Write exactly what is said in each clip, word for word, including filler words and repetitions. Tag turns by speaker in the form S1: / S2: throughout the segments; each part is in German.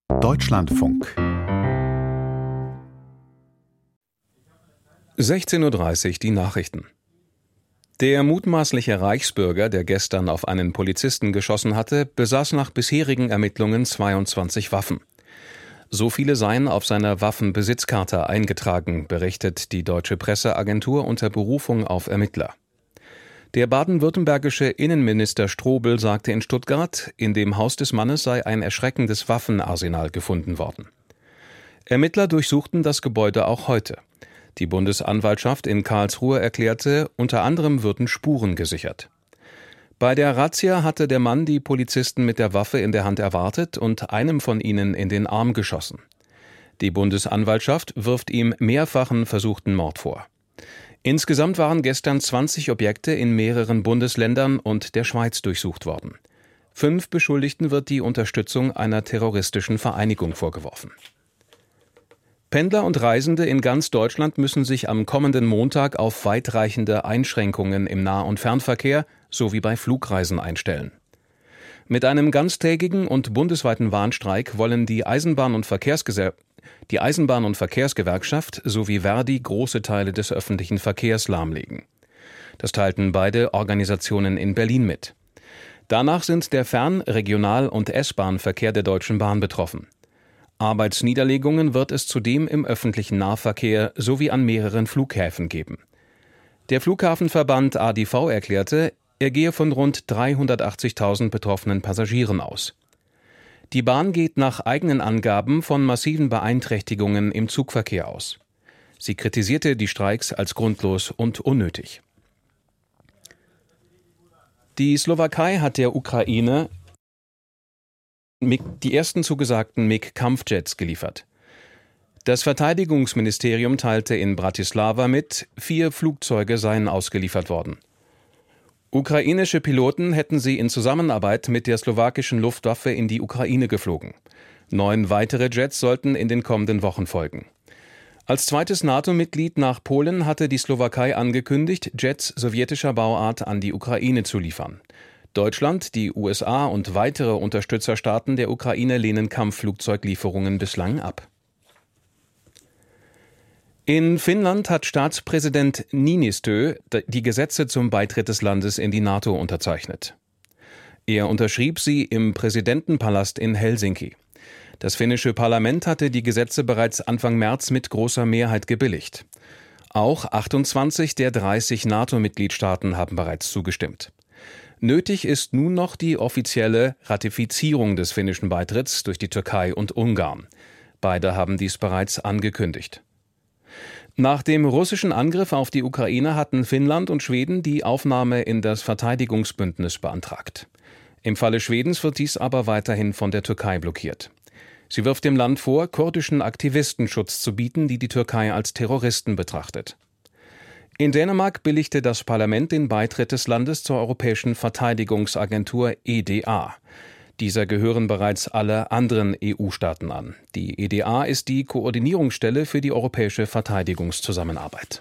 S1: Deutschlandfunk.
S2: sechzehn Uhr dreißig, die Nachrichten. Der mutmaßliche Reichsbürger, der gestern auf einen Polizisten geschossen hatte, besaß nach bisherigen Ermittlungen zweiundzwanzig Waffen. So viele seien auf seiner Waffenbesitzkarte eingetragen, berichtet die deutsche Presseagentur unter Berufung auf Ermittler. Der baden-württembergische Innenminister Strobel sagte in Stuttgart, in dem Haus des Mannes sei ein erschreckendes Waffenarsenal gefunden worden. Ermittler durchsuchten das Gebäude auch heute. Die Bundesanwaltschaft in Karlsruhe erklärte, unter anderem würden Spuren gesichert. Bei der Razzia hatte der Mann die Polizisten mit der Waffe in der Hand erwartet und einem von ihnen in den Arm geschossen. Die Bundesanwaltschaft wirft ihm mehrfachen versuchten Mord vor. Insgesamt waren gestern zwanzig Objekte in mehreren Bundesländern und der Schweiz durchsucht worden. Fünf Beschuldigten wird die Unterstützung einer terroristischen Vereinigung vorgeworfen. Pendler und Reisende in ganz Deutschland müssen sich am kommenden Montag auf weitreichende Einschränkungen im Nah- und Fernverkehr sowie bei Flugreisen einstellen. Mit einem ganztägigen und bundesweiten Warnstreik wollen die Eisenbahn- und Verkehrsgese- die Eisenbahn- und Verkehrsgewerkschaft sowie Verdi große Teile des öffentlichen Verkehrs lahmlegen. Das teilten beide Organisationen in Berlin mit. Danach sind der Fern-, Regional- und S-Bahn-Verkehr der Deutschen Bahn betroffen. Arbeitsniederlegungen wird es zudem im öffentlichen Nahverkehr sowie an mehreren Flughäfen geben. Der Flughafenverband A D V erklärte, er gehe von rund dreihundertachtzigtausend betroffenen Passagieren aus. Die Bahn geht nach eigenen Angaben von massiven Beeinträchtigungen im Zugverkehr aus. Sie kritisierte die Streiks als grundlos und unnötig. Die Slowakei hat der Ukraine die ersten zugesagten M I G-Kampfjets geliefert. Das Verteidigungsministerium teilte in Bratislava mit, vier Flugzeuge seien ausgeliefert worden. Ukrainische Piloten hätten sie in Zusammenarbeit mit der slowakischen Luftwaffe in die Ukraine geflogen. Neun weitere Jets sollten in den kommenden Wochen folgen. Als zweites NATO-Mitglied nach Polen hatte die Slowakei angekündigt, Jets sowjetischer Bauart an die Ukraine zu liefern. Deutschland, die U S A und weitere Unterstützerstaaten der Ukraine lehnen Kampfflugzeuglieferungen bislang ab. In Finnland hat Staatspräsident Niinistö die Gesetze zum Beitritt des Landes in die NATO unterzeichnet. Er unterschrieb sie im Präsidentenpalast in Helsinki. Das finnische Parlament hatte die Gesetze bereits Anfang März mit großer Mehrheit gebilligt. Auch achtundzwanzig der dreißig NATO-Mitgliedstaaten haben bereits zugestimmt. Nötig ist nun noch die offizielle Ratifizierung des finnischen Beitritts durch die Türkei und Ungarn. Beide haben dies bereits angekündigt. Nach dem russischen Angriff auf die Ukraine hatten Finnland und Schweden die Aufnahme in das Verteidigungsbündnis beantragt. Im Falle Schwedens wird dies aber weiterhin von der Türkei blockiert. Sie wirft dem Land vor, kurdischen Aktivisten Schutz zu bieten, die die Türkei als Terroristen betrachtet. In Dänemark billigte das Parlament den Beitritt des Landes zur Europäischen Verteidigungsagentur E D A. Dieser gehören bereits alle anderen E U-Staaten an. Die E D A ist die Koordinierungsstelle für die europäische Verteidigungszusammenarbeit.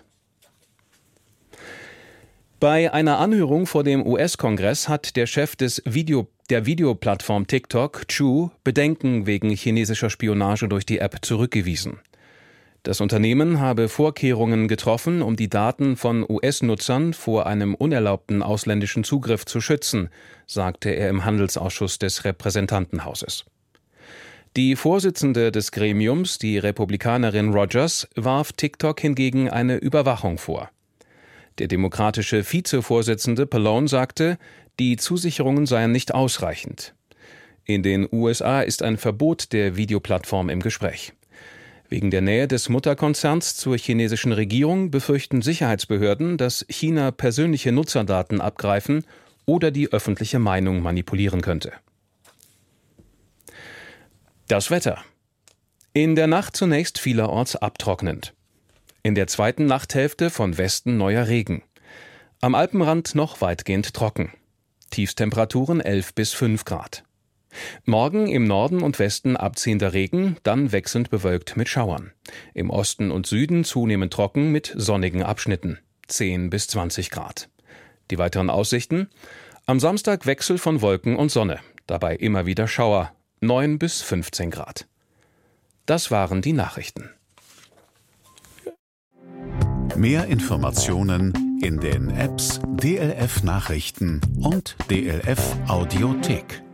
S2: Bei einer Anhörung vor dem U S-Kongress hat der Chef des Video, der Videoplattform TikTok, Chu, Bedenken wegen chinesischer Spionage durch die App zurückgewiesen. Das Unternehmen habe Vorkehrungen getroffen, um die Daten von U S-Nutzern vor einem unerlaubten ausländischen Zugriff zu schützen, sagte er im Handelsausschuss des Repräsentantenhauses. Die Vorsitzende des Gremiums, die Republikanerin Rogers, warf TikTok hingegen eine Überwachung vor. Der demokratische Vizevorsitzende Pallone sagte, die Zusicherungen seien nicht ausreichend. In den U S A ist ein Verbot der Videoplattform im Gespräch. Wegen der Nähe des Mutterkonzerns zur chinesischen Regierung befürchten Sicherheitsbehörden, dass China persönliche Nutzerdaten abgreifen oder die öffentliche Meinung manipulieren könnte. Das Wetter. In der Nacht zunächst vielerorts abtrocknend. In der zweiten Nachthälfte von Westen neuer Regen. Am Alpenrand noch weitgehend trocken. Tiefstemperaturen elf bis fünf Grad. Morgen im Norden und Westen abziehender Regen, dann wechselnd bewölkt mit Schauern. Im Osten und Süden zunehmend trocken mit sonnigen Abschnitten, zehn bis zwanzig Grad. Die weiteren Aussichten: am Samstag Wechsel von Wolken und Sonne, dabei immer wieder Schauer, neun bis fünfzehn Grad. Das waren die Nachrichten.
S1: Mehr Informationen in den Apps D L F Nachrichten und D L F Audiothek.